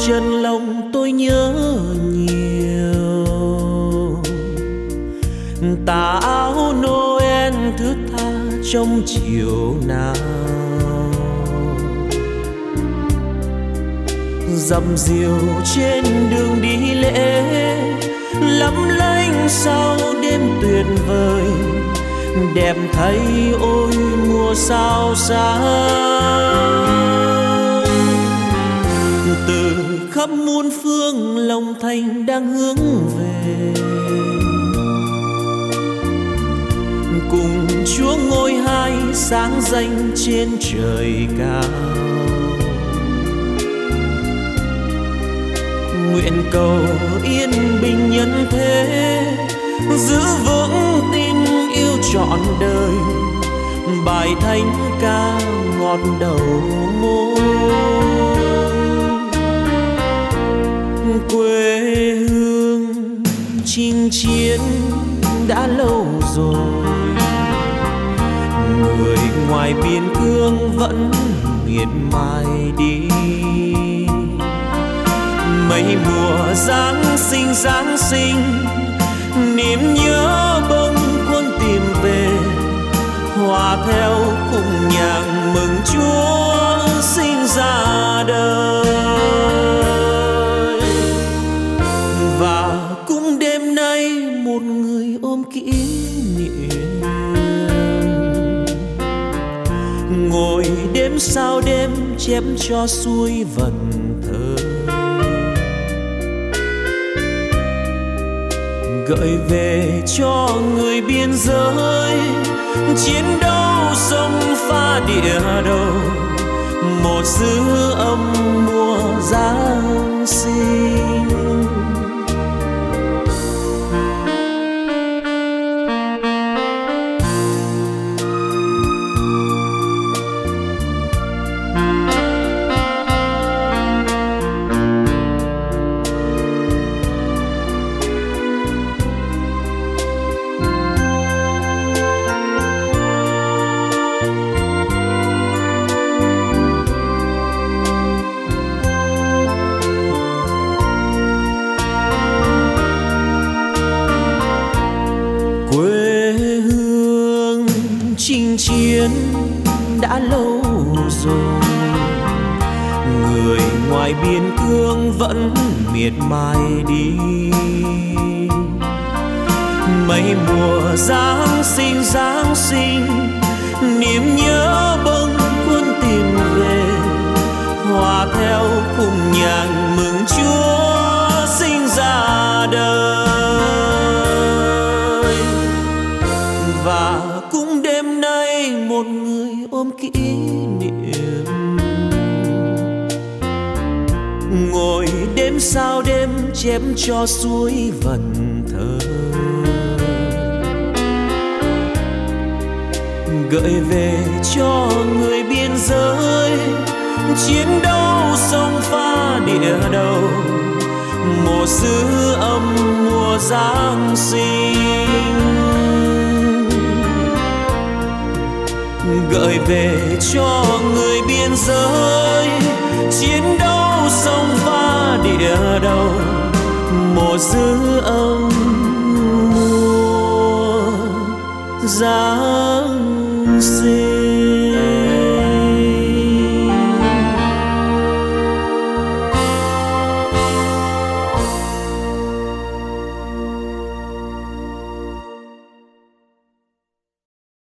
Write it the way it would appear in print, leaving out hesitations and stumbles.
chân lòng tôi nhớ nhiều. Tà áo Noel thướt tha trong chiều nào, dầm diều trên đường đi lễ, lấp lánh sau đêm tuyệt vời. Đẹp thay ôi mùa sao sáng, từ khắp muôn phương lòng thành đang hướng về, cùng Chúa ngôi hai sáng danh trên trời cao. Nguyện cầu yên bình nhân thế, giữ vững tin yêu trọn đời. Bài thánh ca ngọt đầu môi, quê hương chinh chiến đã lâu rồi. Người ngoài biên cương vẫn miệt mài đi, mấy mùa Giáng sinh niềm nhớ bâng khuâng tìm về, hòa theo cùng nhạc mừng Chúa sinh ra đời. Và cũng đêm nay một người ôm kỷ niệm, ngồi đêm sau đêm chép cho xuôi vần thơ, gợi về cho người biên giới chiến đấu sông pha địa đầu, một dư âm mùa Giáng sinh. Chinh chiến đã lâu rồi, người ngoài biên cương vẫn miệt mài đi. Mấy mùa Giáng sinh niềm nhớ bâng khuâng tìm về, hòa theo cùng nhạc mừng Chúa sinh ra đời. Và cũng đêm nay một người ôm kỷ niệm, ngồi đêm sau đêm chép cho xuôi vần thơ, gợi về cho người biên giới chiến đấu sông pha địa đầu, một dư âm mùa Giáng sinh, gợi về cho người biên giới chiến đấu sông pha địa đầu, một dư âm mùa Giáng